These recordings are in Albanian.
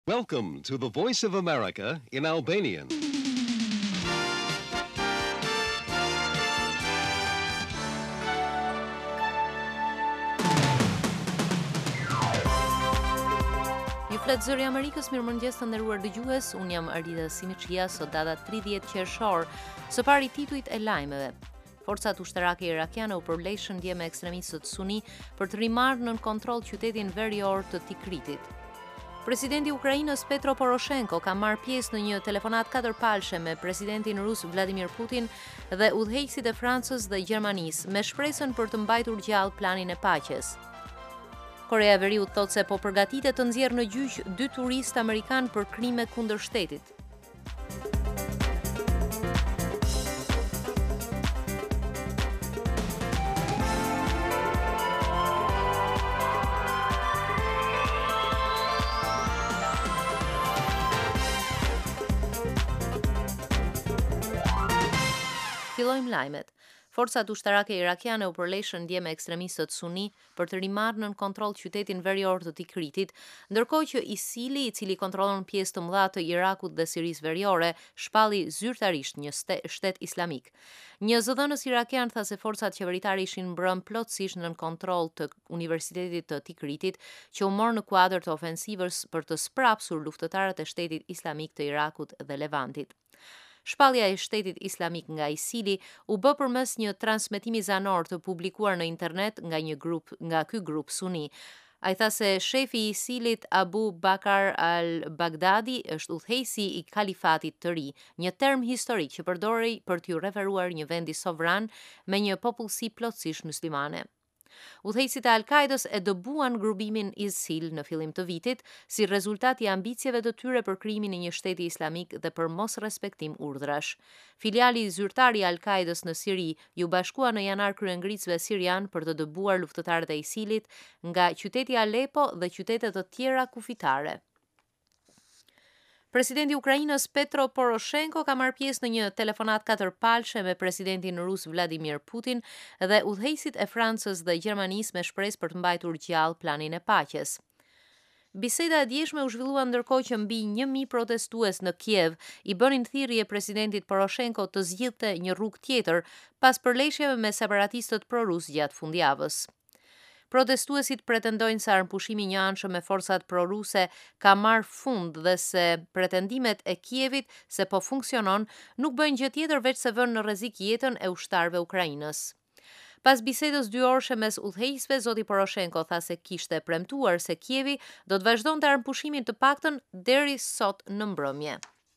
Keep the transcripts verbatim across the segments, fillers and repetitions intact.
Welcome to the Voice of America in Albanian. Ju flet zëri i Amerikës, mirëmëngjes të nderuar dëgjues, unë jam Arida Simiçia, sot data tridhjetë qershor, së pari titujt e lajmeve. Forcat ushtarake irakiane u përleshën dje me ekstremistët suni për të rimarrë nën kontroll qytetin verior të Tikritit. Presidenti i Ukrainës Petro Poroshenko ka marrë pjesë në një telefonat katërpalshe me presidentin rus Vladimir Putin dhe udhëheqësit e Francës dhe Gjermanisë me shpresën për të mbajtur gjallë planin e paqes. Korea e Veriut thotë se po përgatitet të nxjerrë në gjyq dy turistë amerikan për krime kundër shtetit. Fillojmë lajmet. Forcat ushtarake irakiane u përleshën dje me ekstremistët suni për të rimarrë nën kontroll qytetin verior të Tikritit, ndërkohë që ISIL-i, i cili kontrollon pjesë të mëdha të Irakut dhe Sirisë veriore, shpalli zyrtarisht një shtet islamik. Një zëdhënës irakian tha se forcat qeveritare ishin mbrëm plotësisht nën kontroll të Universitetit të Tikritit, që u mor në kuadër të ofensivës për të sprapsur luftëtarët e shtetit islamik të Irakut dhe Levantit. Shpallja e shtetit islamik nga ISIL-i u bë përmes një transmetimi zanor të publikuar në internet nga një grup nga ky grup suni. Ai tha se shefi i ISIL-it Abu Bakr al-Baghdadi është udhëheqësi i kalifatit të ri, një term historik që përdorej për t'ju referuar një vendi sovran me një popullsi plotësisht muslimane. Udhëheqësit e Al-Qaidës e dëbuan grupimin ISIL në fillim të vitit si rezultat i ambicieve të tyre për krijimin e një shteti islamik dhe për mos respektim urdhrash. Filiali zyrtar i Al-Qaidës në Siri ju bashkua në janar kryengritësve sirian për të dëbuar luftëtarët e ISIL-it nga qyteti Aleppo dhe qytete të tjera kufitare. Presidenti i Ukrainës Petro Poroshenko ka marrë pjesë në një telefonat katërpalshe me presidentin rus Vladimir Putin dhe udhëheqësit e Francës dhe Gjermanisë me shpresë për të mbajtur gjallë planin e paqes. Biseda e djeshme u zhvillua ndërkohë që mbi një mijë protestues në Kiev i bënin thirrje presidentit Poroshenko të zgjidhte një rrugë tjetër pas përleshjeve me separatistët prorus gjatë fundjavës. Protestuesit pretendojnë se armpushimi i njëanshëm me forcat proruse ka marrë fund dhe se pretendimet e Kievit se po funksionon nuk bëjnë gjë tjetër veç se vënë në rrezik jetën e ushtarëve ukrainës. Pas bisedës dyorëshe mes udhëheqësve, zoti Poroshenko tha se kishte premtuar se Kievi do të vazhdonte armupushimin të paktën deri sot në mbrëmje.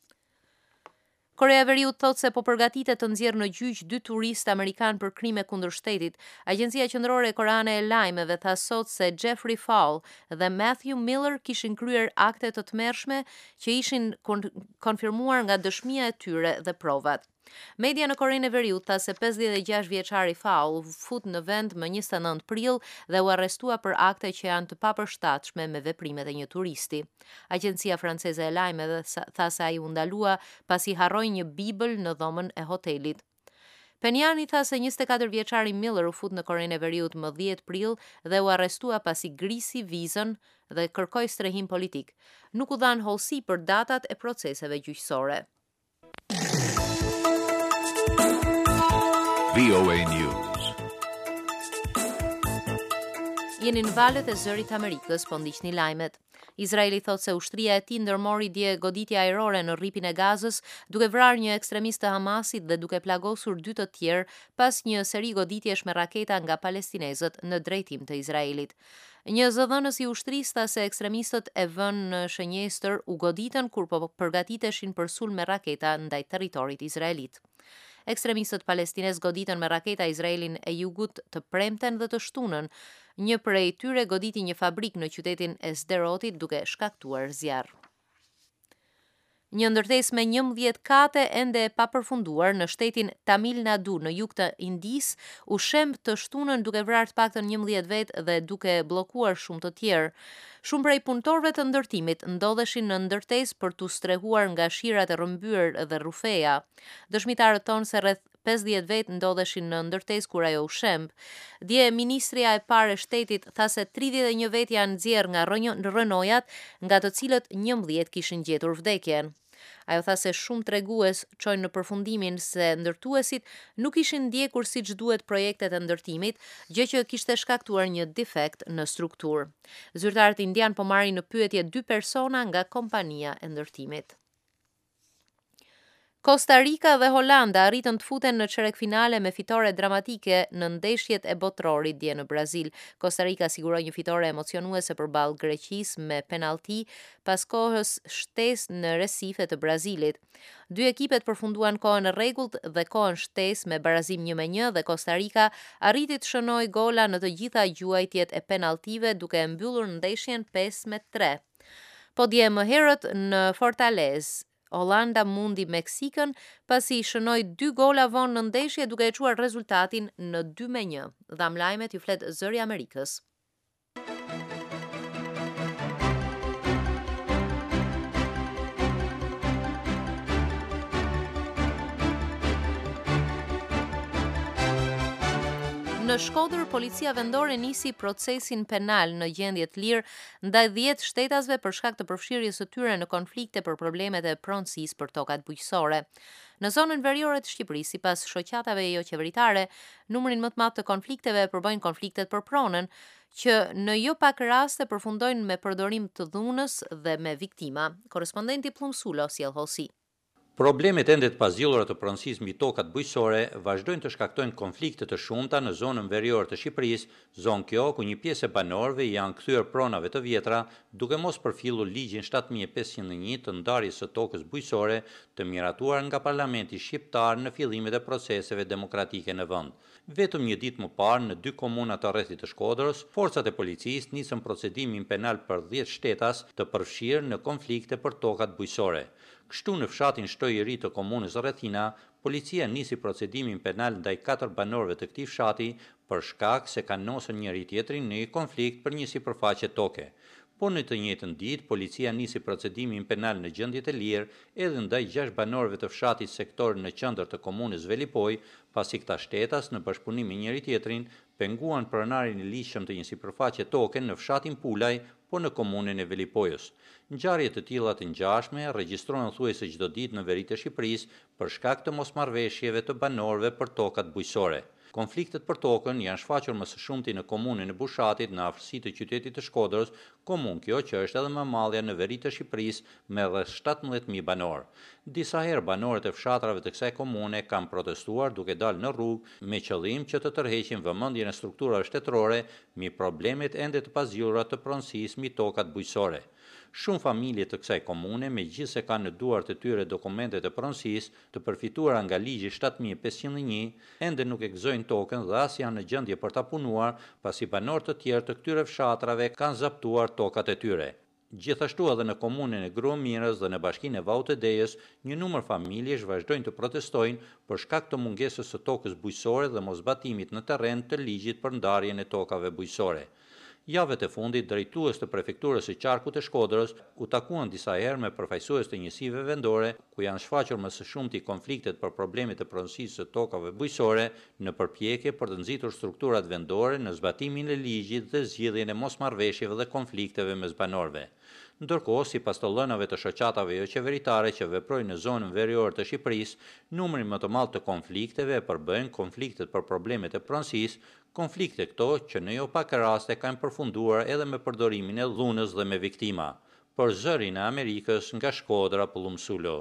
Korea e Veriut thotë se po përgatitet të nxjerrë në gjyq dy turistë amerikan për krime kundër shtetit. Agjencia Qendrore e Koreane e Lajmeve tha sot se Jeffrey Fall dhe Matthew Miller kishin kryer akte të tmerrshme që ishin kon- konfirmuar nga dëshmia e tyre dhe provat. Media në Korenë e Veriut tha se pesëdhjetë e gjashtë vjeçari Fall u fut në vend më njëzet e nëntë prill dhe u arrestua për akte që janë të papërshtatshme me veprimet e një turisti. Agjencia franceze e lajmeve tha se ai u ndalua pasi harroi një bibël në dhomën e hotelit. Penjani tha se njëzet e katër vjeçari Miller u fut në Korenë e Veriut më dhjetë prill dhe u arrestua pasi grisi vizën dhe kërkoi strehim politik. Nuk u dhan hollësi për datat e proceseve gjyqësore. V O A News. Jeni në valët e zërit Amerikës, po ndiqni lajmet. Izraeli thot se ushtria e tij ndërmori dje goditje ajrore në rripin e Gazës, duke vrarë një ekstremist të Hamasit dhe duke plagosur dy të tjerë pas një seri goditjesh me raketa nga palestinezët në drejtim të Izraelit. Një zëdhënës i ushtrisë tha se ekstremistët e vënë në shënjestër u goditën kur po përgatiteshin për sulm me raketa ndaj territorit izraelit. Ekstremistët palestinez goditën me raketa Izraelin e jugut të premten dhe të shtunën. Një prej tyre goditi një fabrik në qytetin e Sderotit duke shkaktuar zjarr. Një ndërtesë me njëmbëdhjetë kate ende e papërfunduar në shtetin Tamil Nadu në jug të Indisë u shemb të shtunën duke vrarë të paktën njëmbëdhjetë vetë dhe duke bllokuar shumë të tjerë. Shumë prej punëtorëve të ndërtimit ndodheshin në ndërtesë për t'u strehuar nga shirat e rrëmbyer dhe rrufeja. Dëshmitarët thonë se rreth pesëdhjetë vetë ndodheshin në ndërtesë kur ajo u shemb. Dje ministria e parë e shtetit tha se tridhjetë e një vetë janë nxjerrë nga rënojat, nga të cilët njëmbëdhjetë kishin gjetur vdekjen. Ajo tha se shumë tregues çojnë në përfundimin se ndërtuesit nuk ishin ndjekur siç duhet projektet e ndërtimit, gjë që kishte shkaktuar një defekt në strukturë. Zyrtarët indian po marrin në pyetje dy persona nga kompania e ndërtimit. Costa Rica dhe Holanda arritën të futen në çerek finale me fitore dramatike në ndeshjet e botrorit dje në Brazil. Costa Rica siguroi një fitore emocionuese përballë Greqisë me penallti pas kohës shtesë në Recife të Brazilit. Dy ekipet përfunduan kohën e rregullt dhe kohën shtesë me barazim një me një dhe Costa Rica arriti të shënojë gola në të gjitha gjuajtjet e penalltive duke e mbyllur ndeshjen pesë me tre. Po dje më herët në Fortaleza Holanda mundi Meksikën pasi shënoi dy gola vonë në ndeshje duke e çuar rezultatin në dy me një. Dham lajmet ju flet Zëri i Amerikës. Në Shkodër, policia vendore nisi procesin penal në gjendje të lirë ndaj dhjetë shtetasve për shkak të përfshirjes së tyre në konflikte për problemet e pronësisë për tokat bujqësore. Në zonën veriore të Shqipërisë, sipas shoqatave jo qeveritare, numrin më të madh të konflikteve përbëjnë konfliktet për pronën, që në jo pak raste përfundojnë me përdorim të dhunës dhe me viktima. Korrespondenti Plumsulo sjell hosi. Problemet ende të pazgjullura të pronësisë mbi tokat bujqësore vazhdojnë të shkaktojnë konflikte të shumta në zonën veriore të Shqipërisë, zonë kjo ku një pjesë e banorëve janë kthyer pronave të vjetra, duke mos përfillur ligjin shtatë mijë e pesëqind e një të ndarjes së tokës bujqësore, të miratuar nga Parlamenti shqiptar në fillimet e proceseve demokratike në vend. Vetëm një ditë më parë, në dy komuna të rrethit të Shkodrës, forcat e policisë nisën procedimin penal për dhjetë shtetas të përfshirë në konflikte për tokat bujqësore. Kështu në fshatin Shtoj i Ri të komunës Rrethina, policia nisi procedimin penal ndaj katër banorëve të këtij fshati për shkak se kanë nosur njëri tjetrin në një konflikt për një sipërfaqe toke. Po në të njëjtën ditë, policia nisi procedimin penal në gjendje të lirë edhe ndaj gjashtë banorëve të fshatit sektor në qendër të komunës Velipoj, pasi këta shtetas në bashkëpunim me njëri tjetrin penguan pronarin e ligjshëm të një sipërfaqe toke në fshatin Pulaj, po në komunën e Velipojës. Ngjarje të tilla të ngjashme regjistrohen thuajse çdo ditë në veri të Shqipërisë për shkak të mosmarrveshjeve të banorëve për tokat bujqësore. Konfliktet për tokën janë shfaqur më së shumti në komunën e Bushatit në afërsi të qytetit të Shkodrës, komunë kjo që është edhe më e madhja në veri të Shqipërisë me rreth shtatëmbëdhjetë mijë banor. Disa herë banorët e fshatrave të kësaj komune kanë protestuar duke dalë në rrugë me qëllim që të tërheqin vëmendjen e strukturave shtetërore mbi problemet ende të pazgjuara të pronësisë mbi tokat bujqësore. Shumë familje të kësaj komune, megjithëse kanë në duart e tyre dokumentet e pronësisë të përfituara nga ligji shtatë mijë e pesëqind e një, ende nuk e gëzojnë tokën dhe as janë në gjendje për ta punuar, pasi banorë të tjerë të këtyre fshatrave kanë zaptuar tokat e tyre. Gjithashtu edhe në komunën e Gruamirës dhe në bashkinë e Vautëdejës, një numër familjesh vazhdojnë të protestojnë për shkak të mungesës së tokës bujqësore dhe mosbatimit në terren të ligjit për ndarjen e tokave bujqësore. Javët e fundit, drejtues të prefekturës së Qarkut të Shkodrës u takuan disa herë me përfaqësues të njësive vendore, ku janë shfaqur më së shumti konfliktet për problemet e pronësisë së tokave bujqësore në përpjekje për të nxitur strukturat vendore në zbatimin e ligjit dhe zgjidhjen e mosmarrveshjeve dhe konflikteve mes banorëve. Ndërkohë, sipas të lënave të shoqatave jo qeveritare që veprojnë në zonën veriore të Shqipërisë, numri më të madh të konflikteve e përbëjnë konfliktet për problemet e pronësisë, konflikte këto që në jo pak raste kanë përfunduar edhe me përdorimin e dhunës dhe me viktima. Për Zërin e Amerikës nga Shkodra, Plumsulo.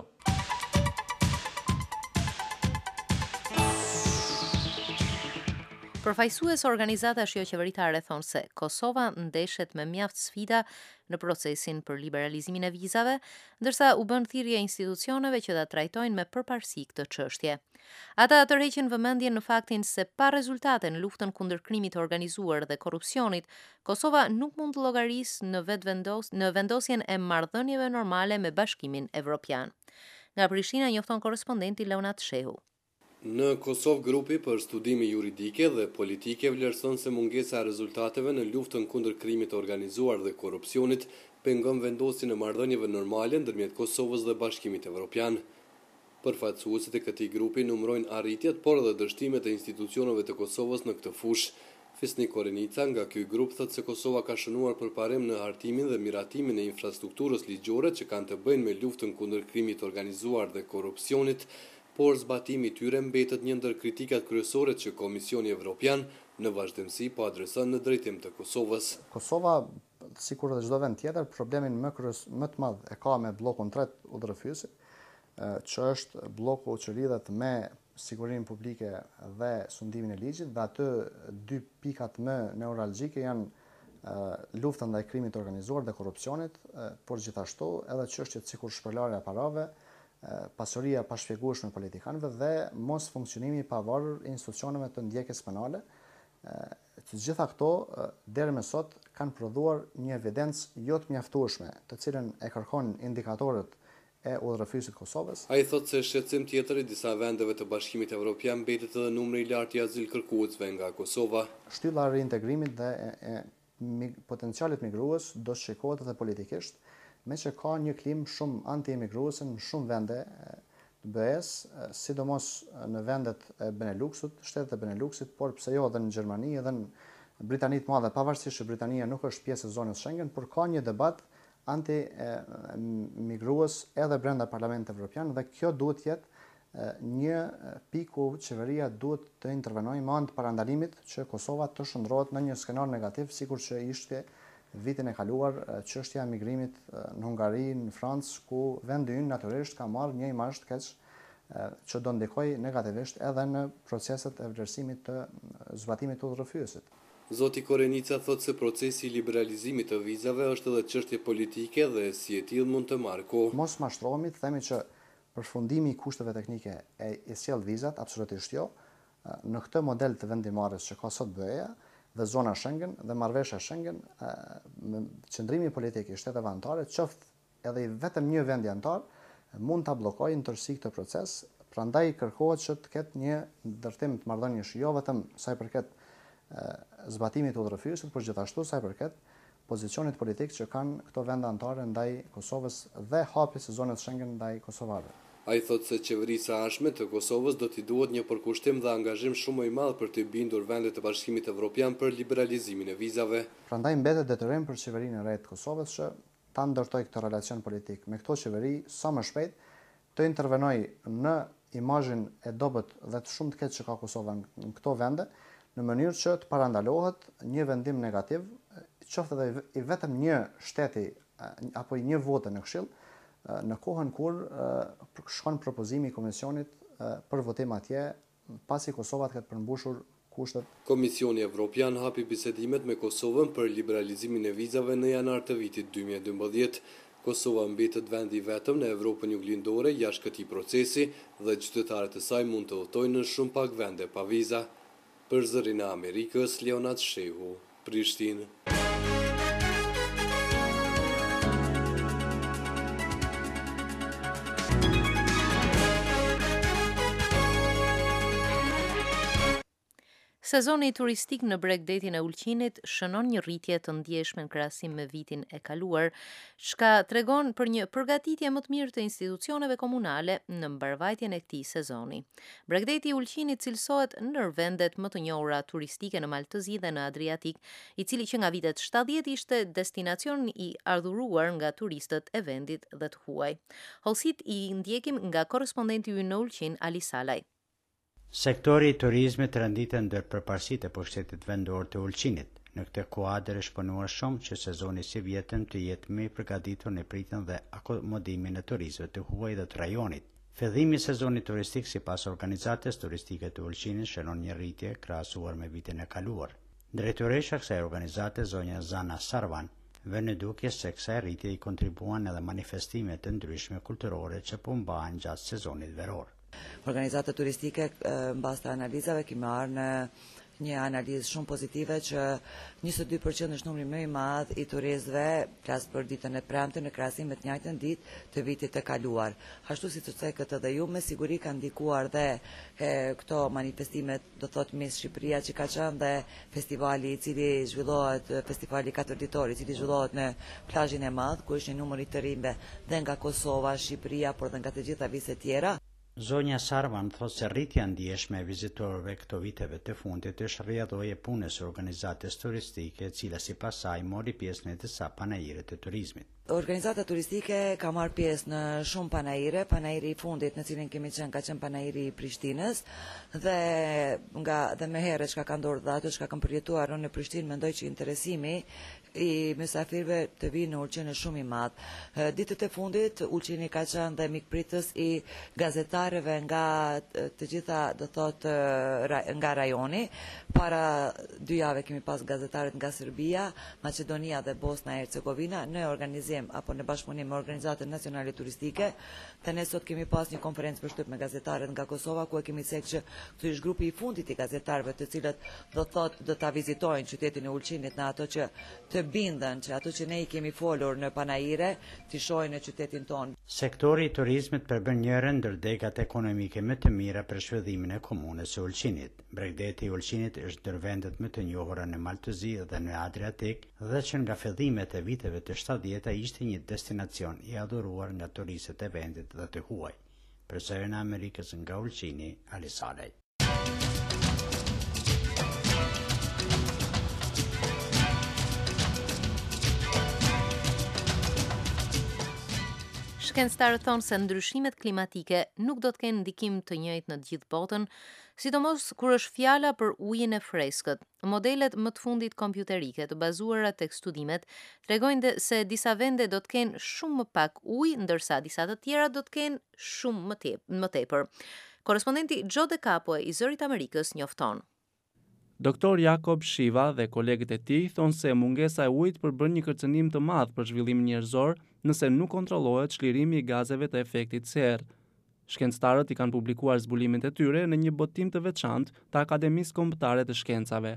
Përfaqësues organizatash jo qeveritare thonë se Kosova ndeshet me mjaft sfida në procesin për liberalizimin e vizave, ndërsa u bën thirrje institucioneve që ta trajtojnë me përparësi këtë çështje. Ata tërheqin vëmendjen në faktin se pa rezultate në luftën kundër krimit të organizuar dhe korrupsionit, Kosova nuk mund të llogarisë në vetvendos në vendosjen e marrëdhënieve normale me Bashkimin Evropian. Nga Prishtina njofton korrespondenti Leonat Shehu. Në Kosovë grupi për studime juridike dhe politike vlerëson se mungesa e rezultateve në luftën kundër krimit të organizuar dhe korrupsionit pengon vendosjen e marrëdhënieve normale ndërmjet Kosovës dhe Bashkimit Evropian. Përfaqësuesit e këtij grupi numërojnë arritjet, por edhe dështimet e institucioneve të Kosovës në këtë fushë. Fisnik Korenica nga ky grup thotë se Kosova ka shënuar përparim në hartimin dhe miratimin e infrastrukturës ligjore që kanë të bëjnë me luftën kundër krimit organizuar dhe korrupsionit, por zbatimi i tyre mbetet një ndër kritikat kryesore që Komisioni Evropian në vazhdimsi po adreson në drejtim të Kosovës. Kosova, sikur edhe çdo vend tjetër, problemin më kryes më të madh e ka me bllokun tret udhërrëfysit, që është bloku që lidhet me sigurinë publike dhe sundimin e ligjit, dhe aty dy pikat më neuralgjike janë lufta ndaj krimit organizuar dhe korrupsionit, por gjithashtu edhe çështjet sikur shpërlarja e parave, pasuria pa shpjegueshme e politikanëve dhe mos funksionimi i pavarur i institucioneve të ndjekjes penale. Të gjitha këto deri më sot kanë prodhuar një evidencë jo të mjaftueshme, të cilën e kërkon indikatorët e udhërrëfysit Kosovës. Ai thotë se shqetësim tjetër i disa vendeve të Bashkimit Evropian mbetet edhe numri i lartë i azilkërkuesve nga Kosova. Shtylla e reintegrimit dhe e, e potencialit migrues do shikohet edhe politikisht, me që ka një klim shumë anti-emigruese në shumë vende të B E S, sidomos në vendet e Beneluxut, shtetet e Beneluxit, por pse jo edhe në Gjermani, edhe në Britani të Madhe, pavarësisht që Britania nuk është pjesë e zonës Schengen, por ka një debat anti-migrues edhe brenda Parlamentit Evropian, dhe kjo duhet jetë një pikë ku qeveria duhet të intervenojë me anë të parandalimit që Kosova të shndrohet në një skenar negativ, sikur që ishte vitin e kaluar çështja e migrimit në Hungari, në Francë, ku vendi ynë natyrisht ka marrë një imazh të keq që do ndikojë negativisht edhe në proceset e vlerësimit të zbatimit të udhërrëfyesit. Zoti Korenica thotë se procesi i liberalizimit të vizave është edhe çështje politike dhe si e tillë mund të marrë kohë. Mos mashtrohemi, të themi që përfundimi i kushteve teknike e i sjell vizat, absolutisht jo. Në këtë model të vendimarrjes që ka sot B E A dhe zona Schengen dhe marrëveshja Schengen, qëndrimi politik i shteteve anëtare, qoftë edhe i vetëm një vendi anëtar, mund ta bllokojë në tërësi këtë proces. Prandaj kërkohet që të ketë një ndërtim të marrëdhënies jo vetëm sa i përket zbatimit të udhërrëfyesit, por gjithashtu sa i përket pozicionit politik që kanë këto vende anëtare ndaj Kosovës dhe hapjes së zonës Schengen ndaj kosovarëve. Ai thotë se qeverisja e ardhshme të Kosovës do t'i duhet një përkushtim dhe angazhim shumë më i madh për të bindur vendet e Bashkimit Evropian për liberalizimin e vizave. Prandaj mbetet detyrim për qeverinë e re të Kosovës që ta ndërtojë këtë relacion politik me këto qeveri sa më shpejt, të intervenojë në imazhin e dobët dhe të shumë të keq që ka Kosova në këto vende, në mënyrë që të parandalohet një vendim negativ, qoftë edhe i vetëm një shteti apo një vote në Këshill, në kohën kur shkon propozimi i Komisionit për votim atje, pasi Kosova të ketë përmbushur kushtet. Komisioni Evropian hapi bisedimet me Kosovën për liberalizimin e vizave në janar të vitit dy mijë e dymbëdhjetë. Kosova mbetet vendi i vetëm në Evropën juglindore jashtë këtij procesi dhe qytetarët e saj mund të udhtojnë në shumë pak vende pa viza. Për Zërin e Amerikës, Leonard Shehu, Prishtinë. Sezoni turistik në Bregdetin e Ulqinit shënon një rritje të ndjeshme në krahasim me vitin e kaluar, çka tregon për një përgatitje më të mirë të institucioneve komunale në mbarvajtjen e këtij sezoni. Bregdeti i Ulqinit cilësohet ndër vendet më të njohura turistike në Maltëzi dhe në Adriatik, i cili që nga vitet shtatëdhjetë ishte destinacion i ardhuruar nga turistët e vendit dhe të huaj. Hollësit i ndjekim nga korrespondenti ynë në Ulqin, Ali Salaj. Sektori i turizmit renditet ndër përparësitë e pushtetit vendor të Ulqinit. Në këtë kuadër është punuar shumë që sezoni si vjetëm të jetë më i përgatitur në pritjen dhe akomodimin e turistëve të huaj dhe të rajonit. Fillimi i sezonit turistik sipas organizatës turistike të Ulqinit shënon një rritje krahasuar me vitin e kaluar. Drejtoresha e kësaj organizate, zonja Zana Sarvan, vënë në dukje se kësaj rritje i kontribuan edhe manifestime të ndryshme kulturore që po mbahen gjatë sezonit veror. Organizata turistike mbas të analizave kemi marrë në një analizë shumë pozitive që njëzet e dy përqind është numri më i madh i turistëve flas për ditën e premte në krahasim me të njëjtën ditë të vitit të kaluar. Ashtu siç e thekët edhe ju, me siguri kanë ndikuar dhe e, këto manifestime, do thot Miss Shqipëria që ka qenë dhe festivali i cili zhvillohet, festivali katër ditor i cili zhvillohet në plazhin e madh, ku është një numër i të rinjve dhe nga Kosova, Shqipëria, por dhe nga të gjitha vizet tjera. Zonja Sarvan thotë se rritja ndjeshme e vizitorëve këto viteve të fundit është rrjedhoi e punës së organizatës turistike, e cila sipas saj mori pjesë në disa panajire të turizmit. Organizata turistike ka marrë pjesë në shumë panajire, panajiri i fundit në cilin kemi qenë ka qenë panajiri i Prishtinës dhe nga dhe me herë çka ka ndodhur dhe ato çka kam përjetuar në Prishtinë, mendoj që interesimi i mysafirëve të vinë në Ulqin është shumë i madh. Ditët e fundit Ulqini ka qenë dhe mikpritës i gazetarëve nga të gjitha, do thotë, nga rajoni. Para dy jave kemi pas gazetarët nga Serbia, Maqedonia dhe Bosna e Hercegovina në organizim apo në bashkëpunim me organizatën nacionale turistike. Dhe ne sot kemi pas një konferencë për shtyp me gazetarët nga Kosova, ku e kemi thënë që ky është grupi i fundit i gazetarëve të cilët do thotë do ta vizitojnë qytetin e Ulqinit në ato që të bindën që ato që ne i kemi folur në panajire t'i shohin në qytetin tonë. Sektori i turizmit përbën njërin ndër degat ekonomike më të mira për zhvillimin e komunës së Ulqinit. Bregdeti i Ulqinit është ndër vendet më të njohura në Maltëzi dhe në Adriatik, dhe që nga fillimet e viteve të shtatdhjetë ishte një destinacion i adhuruar nga turistët e vendit dhe të huaj. Për Zërin e Amerikës nga Ulqini, Ali Salej. Shkencëtarët thonë se ndryshimet klimatike nuk do të kenë ndikim të njëjtë në të gjithë botën, sidomos kur është fjala për ujin e freskët. Modelet më të fundit kompjuterike të bazuara tek studimet tregojnë se disa vende do të kenë shumë më pak ujë, ndërsa disa të tjera do të kenë shumë më tep- më tepër. Korrespondenti Joe De Capo i Zërit Amerikës njofton. Doktor Jakob Shiva dhe kolegët e tij thonë se mungesa e ujit përbën një kërcënim të madh për zhvillimin njerëzor nëse nuk kontrollohet çlirimi i gazeve të efektit serë. Shkencëtarët i kanë publikuar zbulimet e tyre në një botim të veçantë të Akademisë Kombëtare të Shkencave.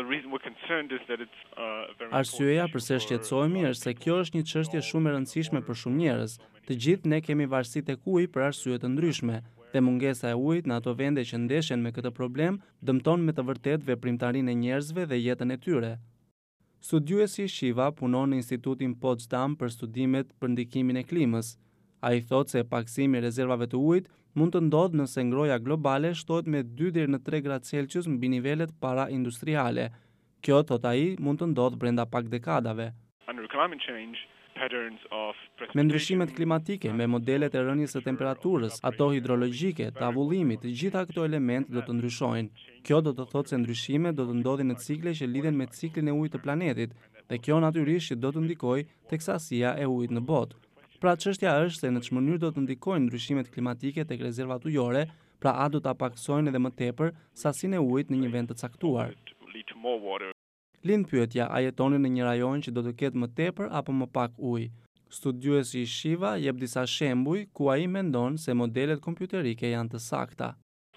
Arsyeja pse shqetësohemi është se kjo është një çështje shumë e rëndësishme për shumë njerëz. Të gjithë ne kemi varësi tek uji për arsye të ndryshme, dhe mungesa e ujit në ato vende që ndeshen me këtë problem dëmton me të vërtetë veprimtarinë e njerëzve dhe jetën e tyre. Studiuesi Shiva punon në Institutin Potsdam për studimet për ndikimin e klimës. Ai thotë se paksimi i rezervave të ujit mund të ndodhë nëse ngroja globale shtohet me dy deri në tre gradë Celsius mbi nivelet para industriale. Kjo, thot ai, mund të ndodhë brenda pak dekadave. Me ndryshimet klimatike, me modelet e rënies së temperaturës, ato hidrologjike, të avullimit, të gjitha këto elementë do të ndryshojnë. Kjo do të thotë se ndryshimet do të ndodhin në cikle që lidhen me ciklin e ujit të planetit, dhe kjo natyrisht do të ndikojë tek sasia e ujit në botë. Pra çështja është se në ç'më mënyrë do të ndikojnë ndryshimet klimatike tek rezervat ujore, pra a do ta paksojnë edhe më tepër sasinë e ujit në një vend të caktuar. Lind pyetja, a jetoni në një rajon që do të ketë më tepër apo më pak ujë? Studiuesi Shiva jep disa shembuj ku ai mendon se modelet kompjuterike janë të sakta.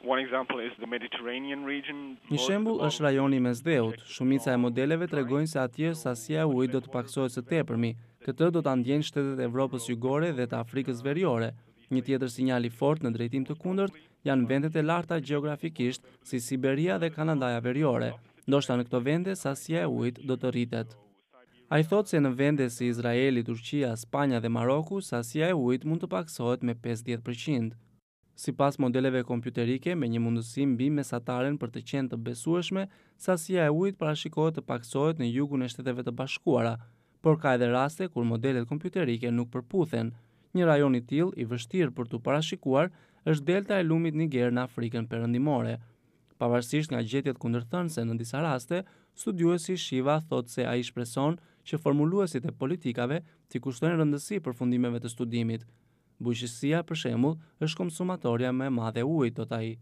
Një shembull është rajoni i Mesdheut. Shumica e modeleve tregojnë se atje sasia e ujit do të paksohet së tepërmi. Këtë do ta ndjejnë shtetet e Evropës Jugore dhe të Afrikës Veriore. Një tjetër sinjal i fortë në drejtim të kundërt janë vendet e larta gjeografikisht, si Siberia dhe Kanadaja Veriore. Ndoshta në këto vende sasia e ujit do të rritet. Ai thotë se në vende si Izraeli, Turqia, Spanja dhe Maroku, sasia e ujit mund të paksohet me pesëdhjetë përqind. Sipas modeleve kompjuterike me një mundësi mbi mesataren për të qenë të besueshme, sasia e ujit parashikohet të paksohet në jugun e Shteteve të Bashkuara, por ka edhe raste kur modelet kompjuterike nuk përputhen. Një rajon i tillë i vështirë për t'u parashikuar është delta e lumit Niger në Afrikën Perëndimore. Pavarësisht nga gjetjet kundërthënëse në disa raste, studiuesi Shiva thotë se ai shpreson që formuluesit e politikave t'i kushtojnë rëndësi përfundimeve të studimit. Bujqësia, për shembull, është konsumatorja më e madhe e ujit, thot ai.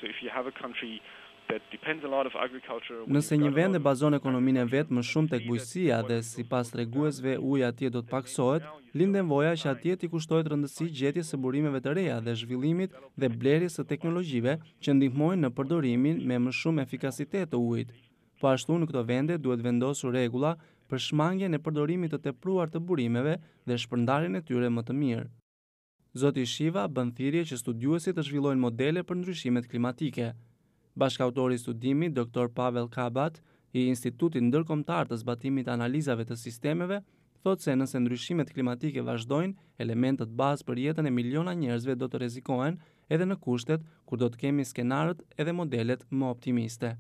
Nëse një vend e bazon ekonominë e vet më shumë tek bujqësia dhe sipas treguesve uji atje do të paksohet, lind nevoja që atje t'i kushtohet rëndësi gjetjes së burimeve të reja dhe zhvillimit dhe blerjes së teknologjive që ndihmojnë në përdorimin me më shumë efikasitet të ujit. Po ashtu në këto vende duhet vendosur rregulla për shmangjen e përdorimit të tepruar të burimeve dhe shpërndarjen e tyre më të mirë. Zoti Shiva bën thirrje që studiuesit të zhvillojnë modele për ndryshimet klimatike. Bashkautori i studimit, doktor Pavel Kabat, i Institutit Ndërkombëtar të Zbatimit të Analizave të Sistemeve, thotë se nëse ndryshimet klimatike vazhdojnë, elementët bazë për jetën e miliona njerëzve do të rrezikohen edhe në kushtet kur do të kemi skenarët edhe modelet më optimiste.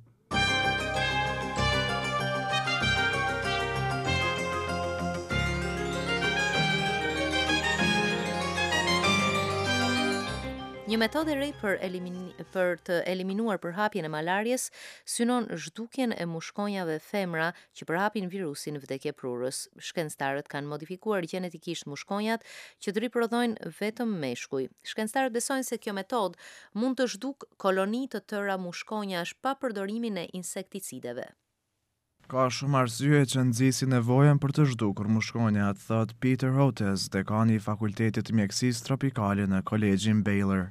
Një metodë e re për, elimin, për të eliminuar përhapjen e malarjes synon zhdukjen e mushkonjave femra që përhapin virusin vdekjeprurës. Shkencëtarët kanë modifikuar gjenetikisht mushkonjat që të riprodhojnë vetëm meshkuj. Shkencëtarët besojnë se kjo metodë mund të zhduk koloni të tëra mushkonjash pa përdorimin e insekticideve. Ka shumë arsye që nxjisi nevojën për të zhdukur mushkonjat, thot Peter Hotez, dekani i Fakultetit të Mjekësisë Tropikale në Kolegjin Baylor.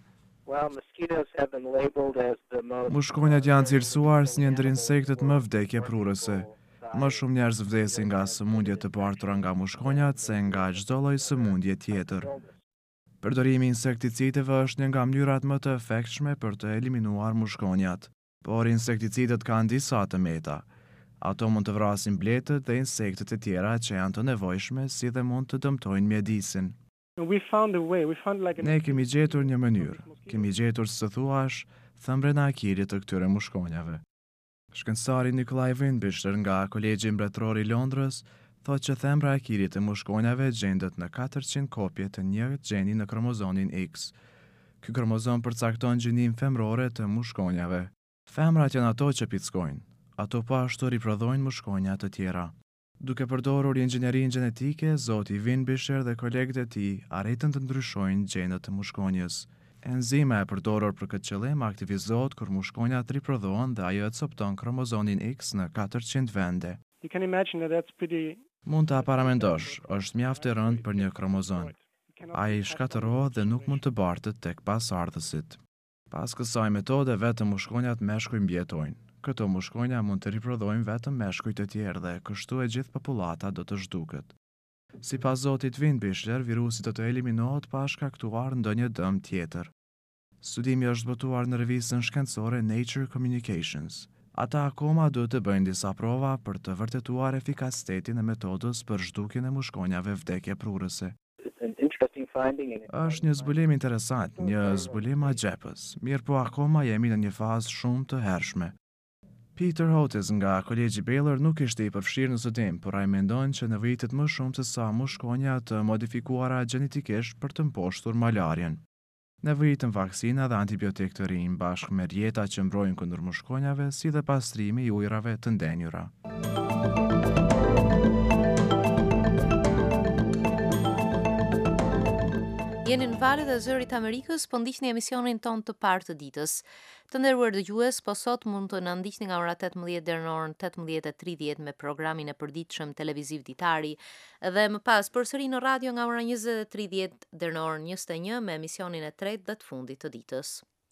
Mushkonjat janë cilësuar si një ndër insektet më vdekjeprurëse. Më shumë njerëz vdesin nga sëmundjet të bartura nga mushkonjat se nga çdo lloj sëmundje tjetër. Përdorimi i insekticideve është një nga mënyrat më të efektshme për të eliminuar mushkonjat, por insekticidet kanë disa të meta. Ato mund të vrasin bletët dhe insektet e tjera që janë të nevojshme, si dhe mund të dëmtojnë mjedisin. Ne kemi gjetur një mënyrë, kemi gjetur së thuash thëmbren e akilit të këtyre mushkonjave. Shkencëtari Nikolaj Windbisher nga Kolegji Mbretëror i Londrës thotë që thembra e akilit të mushkonjave gjendet në katërqind kopje të një gjeni në kromozonin X. Ky kromozom përcakton gjininë femrore të mushkonjave. Femrat janë ato që pickojnë. Ato po ashtu riprodhojnë mushkonja të tjera. Duke përdorur inxhinierinë gjenetike, zoti Windbisher dhe kolegët e tij arritën të ndryshojnë gjenët të mushkonjës. Enzima e përdorur për këtë qëllim aktivizohet kur mushkonjat riprodhohen dhe ajo e copton kromozonin X në katërqind vende. Pretty... Mund ta paramendosh, është mjaft e rëndë për një kromozom. Ai shkatërrohet dhe nuk mund të bartet tek pasardhësit. Pas kësaj metode vetëm mushkonjat meshkuj mbjetojnë. Këto mushkonja mund të riprodhojnë vetëm meshkuj të tjerë dhe kështu e gjithë popullata do të zhduket. Sipas zotit Windbisher, virusi do të eliminohet pa shkaktuar ndonjë dëm tjetër. Studimi është zbatuar në revistën shkencore Nature Communications. Ata akoma duhet të bëjnë disa prova për të vërtetuar efikasitetin e metodës për zhdukjen e mushkonjave vdekjeprurëse. Është një zbulim interesant, një zbulim agjepës, mirë po akoma jemi në një fazë shumë të hershme. Peter Hotez nga Kolegji Baylor nuk ishte i përfshirë në studim, por ai mendon që nevojitet më shumë se sa mushkonja të modifikuara gjenetikisht për të mposhtur malarjen. Nevojitën vaksina dhe antibiotik të rinj bashkë me rjeta që mbrojnë kundër mushkonjave, si dhe pastrimi i ujrave të ndenjura. Jeni në valët e zërit Amerikës, po ndiqni emisionin ton të parë të ditës. Të nderuar dëgjues, po sot mund të na ndiqni nga ora tetëmbëdhjetë deri në orën tetëmbëdhjetë e tridhjetë me programin e përditshëm televiziv ditari dhe më pas përsëri në radio nga ora njëzet e tridhjetë deri në orën njëzet e një me emisionin e tretë dhe të fundit të ditës.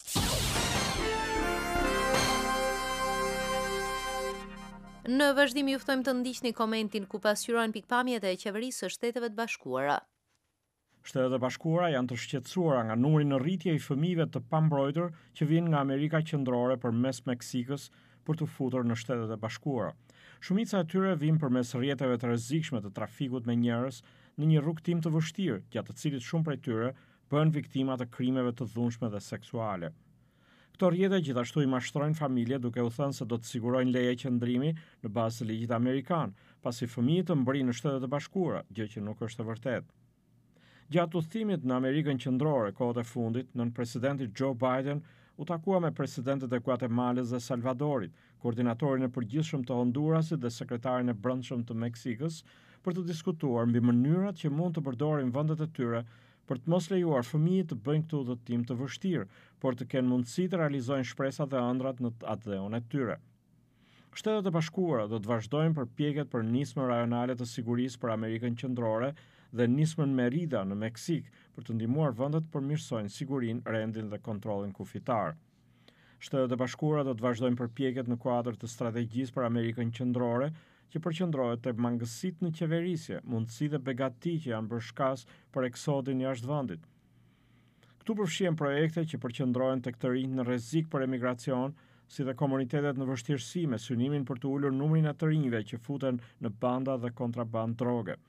Në vazhdim ju ftojmë të ndiqni komentin ku pasqyrojnë pikpamjet e qeverisë së Shteteve të Bashkuara. Shtetet e Bashkuara janë të shqetësuara nga numri në rritje i fëmijëve të pambrojtur që vijnë nga Amerika Qendrore përmes Meksikës për të futur në Shtetet e Bashkuara. Shumica e tyre vijnë përmes rrjeteve të rrezikshme të trafikut me njerëz në një rrugtim të vështirë, gjatë të cilit shumë prej tyre bëhen viktima të krimeve të dhunshme dhe seksuale. Këto rrjete gjithashtu i mashtrojnë familje duke u thënë se do të sigurojnë leje qëndrimi në bazë të ligjit amerikan, pasi fëmijët të mbërrinë në Shtetet e Bashkuara, gjë që nuk është e vërtetë. Gjatë udhëtimit në Amerikën Qendrore kohët e fundit, nën presidenti Joe Biden u takua me presidentet e Guatemalës dhe Salvadorit, koordinatorin e përgjithshëm të Hondurasit dhe sekretarin e brendshëm të Meksikës, për të diskutuar mbi mënyrat që mund të përdorin vendet e tyre për të mos lejuar fëmijët të bëjnë këtë udhëtim të vështirë, por të kenë mundësi të realizojnë shpresat dhe ëndrat në atë dheun e tyre. Shtetet e Bashkuara do të vazhdojnë përpjekjet për nismën rajonale të sigurisë për Amerikën Qendrore dhe nismën Merida në Meksik për të ndihmuar vendet të përmirësojnë sigurinë, rendin dhe kontrollin kufitar. Shtetet e Bashkuara do të vazhdojnë përpjekjet në kuadër të strategjisë për Amerikën Qendrore, që përqendrohet te mangësitë në qeverisje, mundësi dhe begati që janë bërë shkas për eksodin jashtë vendit. Këtu përfshihen projekte që përqendrohen tek të rinjt në rrezik për emigracion, si dhe komunitetet në vështirësi me synimin për të ulur numrin e të rinjve që futen në banda dhe kontraband droge.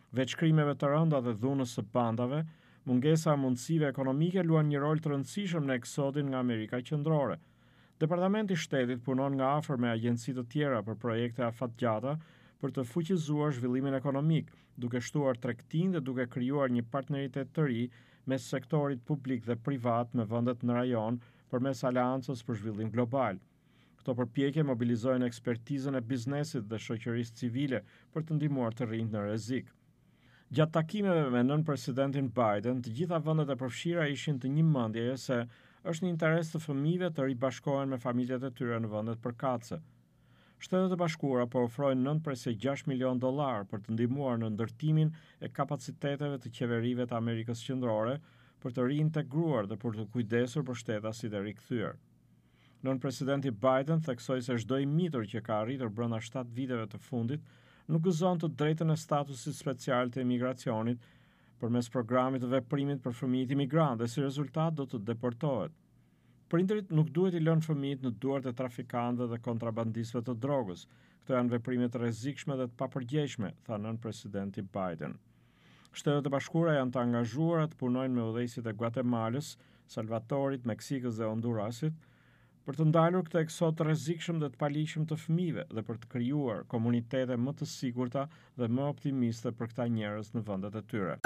Veç krimeve të rënda dhe dhunës së bandave, mungesa e mundësive ekonomike luan një rol të rëndësishëm në eksodin nga Amerika Qendrore. Departamenti i Shtetit punon nga afër me agjenci të tjera për projekte afatgjata për të fuqizuar zhvillimin ekonomik, duke shtuar tregtinë dhe duke krijuar një partneritet të ri mes sektorit publik dhe privat me vendet në rajon përmes aleancës për zhvillim global. Këto përpjekje mobilizojnë ekspertizën e biznesit dhe shoqërisë civile për të ndihmuar të rinjt në rrezik. Gjatë takimeve me nën presidentin Biden, të gjitha vendet e përfshira ishin të njëmendjeje se është në interes të fëmijëve të ribashkohen me familjet e tyre në vendet përkatëse. Shtetet e Bashkuara po ofrojnë nëntë presë gjashtë milion dollar për të ndihmuar në ndërtimin e kapaciteteve të qeverive të Amerikës Qendrore për të rintegruar dhe për të kujdesur për shtetasit e rikthyer. Nën presidenti Biden theksoi se çdo i mitur që ka arritur brenda shtatë viteve të fundit nuk gëzon të drejtën e statusit special të emigracionit përmes programit të veprimit për fëmijët imigrantë dhe si rezultat do të deportohet. Prindërit nuk duhet i lënë fëmijët në duart e trafikantëve dhe kontrabandistëve të drogës. Këto janë veprime të rrezikshme dhe të papërgjegjshme, tha nën presidenti Biden. Shtetet e Bashkuara janë të angazhuara të punojnë me udhëheqësit e Guatemalës, Salvadorit, Meksikës dhe Hondurasit për të ndalur këtë eksod të rrezikshëm dhe të paligjshëm të fëmijëve dhe për të krijuar komunitete më të sigurta dhe më optimiste për këta njerëz në vendet e tyre.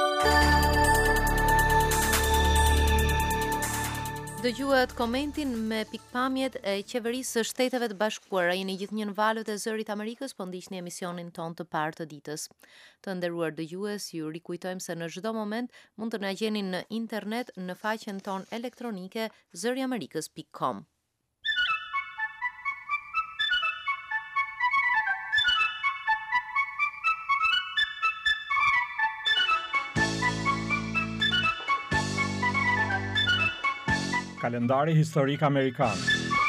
Dëgjuat komentin me pikpamjet e qeverisë së Shteteve të Bashkuara. Jeni gjithnjë në valët e Zërit Amerikës, po ndiqni emisionin ton të parë të ditës. Të nderuar dëgjues, ju rikujtojmë se në çdo moment mund të na gjeni në internet në faqen ton elektronike zëriamerikës pikë com. Kalendari historik amerikan.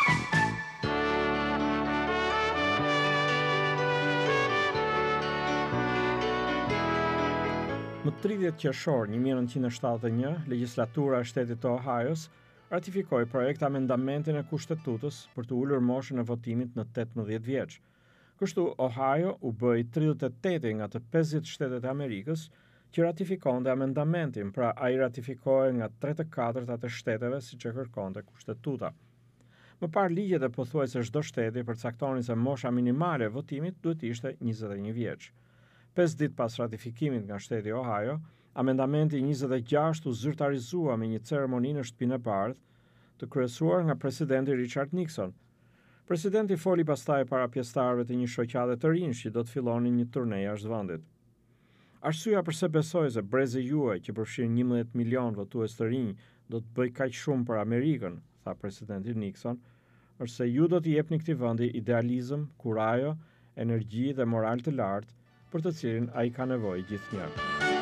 Më tridhjetë qershor një mijë nëntëqind e shtatëdhjetë e një, legjislatura e shtetit të Ohajos ratifikoi projekt amendamentin e kushtetutës për të ulur moshën e votimit në tetëmbëdhjetë vjeç. Kështu Ohio u bë i tridhjetë e teti nga të pesëdhjetë shtetet e Amerikës që ratifikonte amendamentin, pra ai ratifikohej nga tre të katërta të shteteve siç e kërkonte kushtetuta. Më parë ligjet e pothuajse çdo shteti përcaktonin se mosha minimale e votimit duhet ishte njëzet e një vjeç. pesë ditë pas ratifikimit nga shteti Ohio, amendamenti njëzet e gjashtë u zyrtarizua me një ceremoni në shtëpinë e bardhë, të kryesuar nga presidenti Richard Nixon. Presidenti foli pastaj para pjesëtarëve të një shoqate të rinj që do të fillonin një turne jashtë vendit. Arsyeja pse besoj se brezi juaj që përfshin njëmbëdhjetë milion votues të rinj do të bëjë kaq shumë për Amerikën, tha presidenti Nixon, është se ju do t'i jepni këtij vendi idealizëm, kurajo, energji dhe moral të lartë për të cilin ai ka nevojë gjithnjë.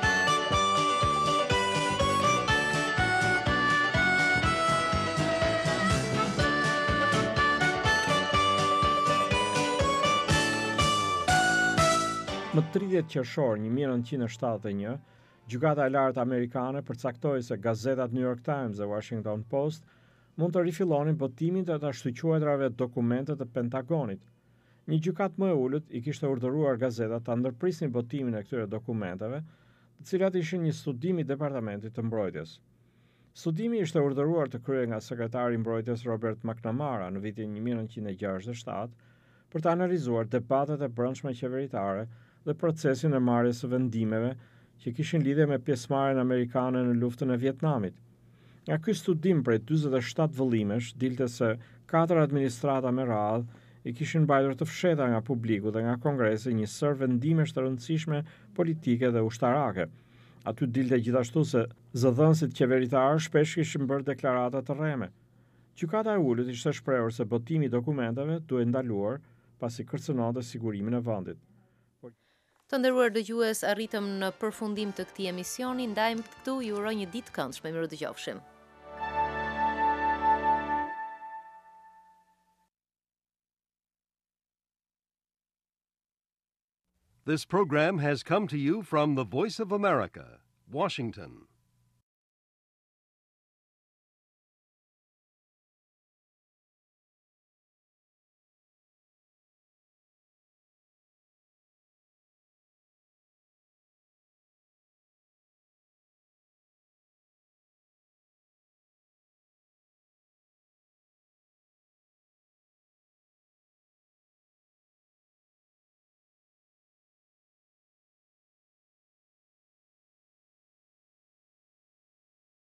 Më tridhjetë qershor një mijë nëntëqind e shtatëdhjetë e një, gjykata e lartë amerikane përcaktoi se gazetat New York Times dhe Washington Post mund të rifillonin botimin të të shtyquetrave dokumente të Pentagonit. Një gjykatë më e ulët i kishte urdhëruar gazetat ta ndërprisnin botimin e këtyre dokumenteve, të cilat ishin një studim i Departamentit të Mbrojtjes. Studimi ishte urdhëruar të kryhej nga sekretari i Mbrojtjes Robert McNamara në vitin një mijë nëntëqind e gjashtëdhjetë e shtatë për të analizuar debatet e brendshme qeveritare dhe procesin e marrjes së vendimeve që kishin lidhje me pjesëmarrjen amerikane në luftën e Vietnamit. Nga ky studim prej dyzet e shtatë vëllimesh dilte se katër administrata me radhë i kishin mbajtur të fshehta nga publiku dhe nga Kongresi një sër vendimesh të rëndësishme politike dhe ushtarake. Aty dilte gjithashtu se zëdhënësit qeveritarë shpesh kishin bërë deklarata të rreme. Gjykata e ulët ishte shprehur se botimi i dokumenteve duhet ndaluar pasi kërcënonte sigurimin e vendit. Të nderuar dëgjues, arritëm në përfundim të këtij emisioni, ndajmë këtu, ju uroj një ditë këndshme, miru dëgjofshim. This program has come to you from the Voice of America, Washington.